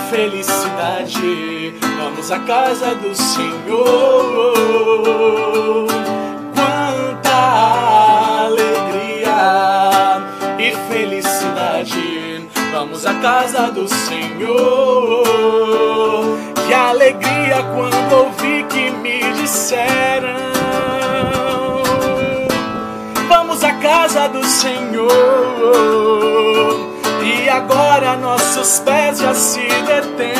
felicidade. Vamos à casa do Senhor. Quanta alegria e felicidade. Vamos à casa do Senhor. Que alegria quando ouvi que me disseram: vamos à casa do Senhor. E agora nossos pés já se detêm.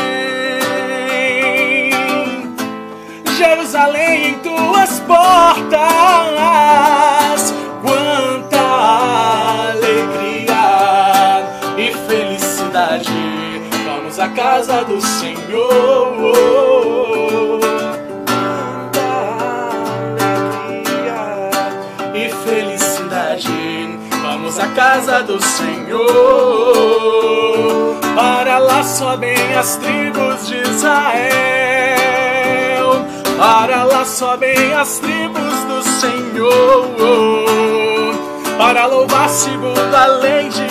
Jerusalém, em tuas portas, quanta alegria e felicidade. Vamos à casa do Senhor. Quanta alegria e felicidade. Vamos à casa do Senhor. Para lá sobem as tribos de Israel. Para lá sobem as tribos do Senhor. Para louvar segundo a lei de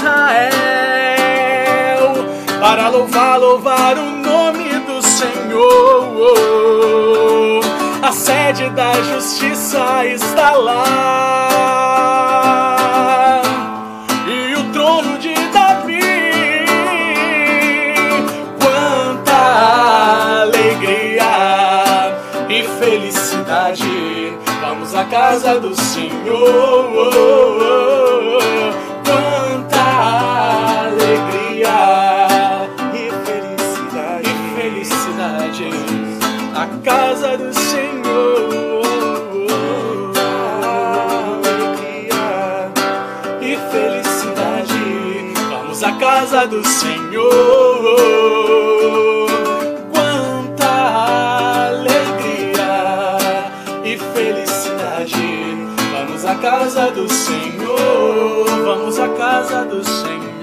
Israel. Para louvar o nome do Senhor. A sede da justiça está lá. E o trono de Davi. Quanta alegria e felicidade. Vamos à casa do Senhor. Quanta alegria e felicidade. A casa do Senhor. Alegria e felicidade. Vamos à casa do Senhor. Quanta alegria e felicidade. Vamos à casa do Senhor. Vamos à casa do Senhor.